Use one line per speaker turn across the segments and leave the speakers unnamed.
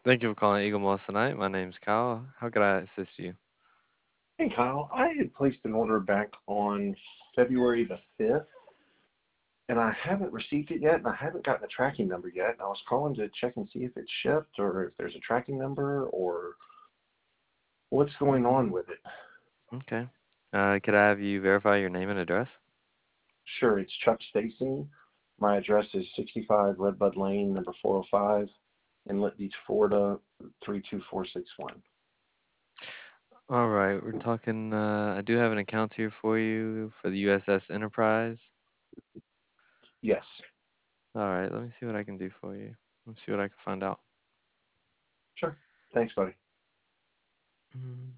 Thank you for calling Eagle Moss tonight. My name's Kyle. How could I assist you?
Hey, Kyle. I had placed an order back on February the 5th, and I haven't received it yet, and I haven't gotten a tracking number yet. And I was calling to check and see if it's shipped or if there's a tracking number or what's going on
Mm,
with it.
okay. Could I have you verify your name and address?
Sure, it's Chuck Stacy. My address is 65 Redbud Lane, number 405, Inlet Beach, Florida, 32461.
All right, we're talking. I do have an account here for you for the USS Enterprise.
Yes.
All right, let me see what I can do for you. Let me see what I can find out.
Sure. Thanks, buddy.
Mm,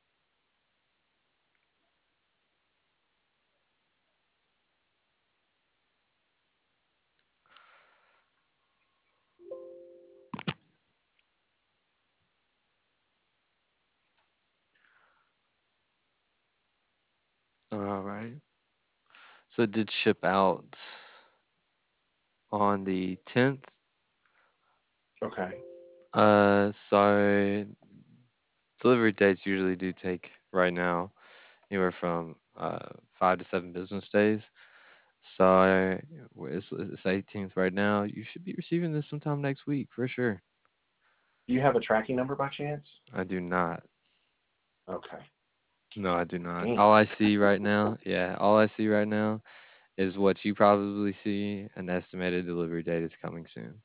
all right. So it did ship out on the 10th.
Okay.
So delivery dates usually do take right now anywhere from 5 to 7 business days. So it's 18th right now. You should be receiving this sometime next week for sure.
Do you have a tracking number by chance?
I do not.
Okay.
No, I do not.
Dang.
All I see right now, yeah, all I see right now is what you probably see. An estimated delivery date is coming soon.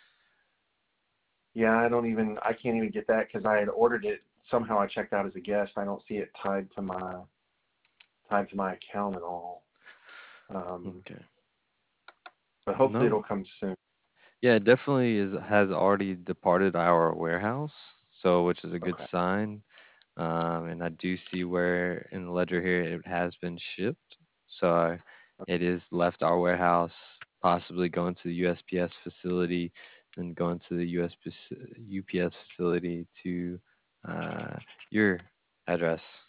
Yeah, I can't even get that because I had ordered it. Somehow I checked out as a guest. I don't see it tied to my account at all. Um,
Okay.
but hopefully
No.
it'll come soon.
Yeah, it definitely has already departed our warehouse, so which is a good
Okay.
sign. And I do see where in the ledger here it has been shipped. So it is left our warehouse, possibly going to the USPS facility, and going to the UPS facility to uh, your address.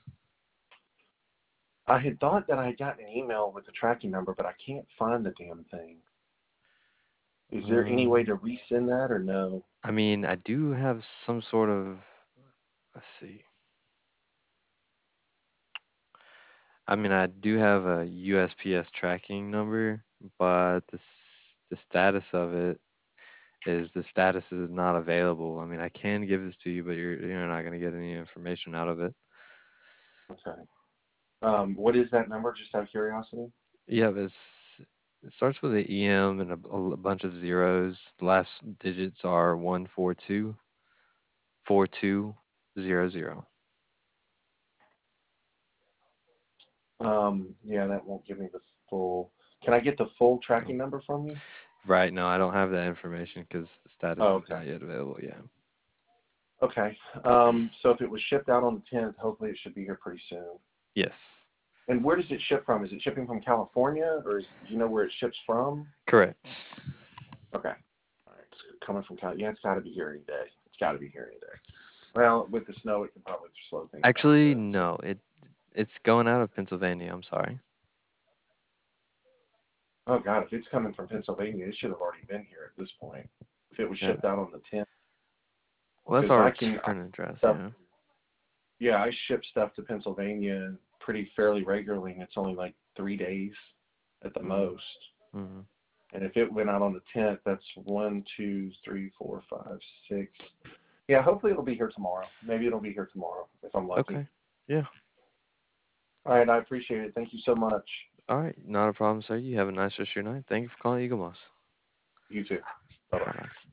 I had thought that I had gotten an email with the tracking number, but I can't find the damn thing. Is there any way
Um,
to resend that or no?
I mean, I do have some sort of, let's see. I mean, I do have a USPS tracking number, but the status of it is the status is not available. I mean, I can give this to you, but you're not going to get any information out of it.
Okay. What is that number, just out of curiosity?
Yeah, but it starts with an EM and a bunch of zeros. The last digits are 1424200.
Yeah, that won't give me the full. Can I get the full
Oh,
tracking number from you?
right, no, I don't have that information because the status
Oh,
is
okay.
not yet available. Yeah.
Okay. So if it was shipped out on the 10th, hopefully it should be here pretty soon.
Yes.
And where does it ship from? Is it shipping from California, or do you know where it ships from?
Correct.
Okay. All right. It's coming from California. Yeah, it's got to be here any day. It's got to be here any day. Well, with the snow, it can probably slow things down a
Actually,
bit. So,
no. It's going out of Pennsylvania. I'm sorry.
oh God, if it's coming from Pennsylvania, it should have already been here at this point. If it was
Yeah.
shipped out on the 10th,
Well, that's
because
our
I
return address.
stuff,
Yeah.
yeah, I ship stuff to Pennsylvania pretty fairly regularly, and it's only like 3 days at the
Mm-hmm.
most.
Mm-hmm.
And if it went out on the 10th, that's 1, 2, 3, 4, 5, 6. Yeah, hopefully it'll be here tomorrow. Maybe it'll be here tomorrow if I'm lucky.
Okay. Yeah.
All right, I appreciate it. Thank you so much.
All right. Not a problem, sir. You have a nice rest of your night. Thank you for calling Eagle Moss.
You too. Bye bye.
Bye bye.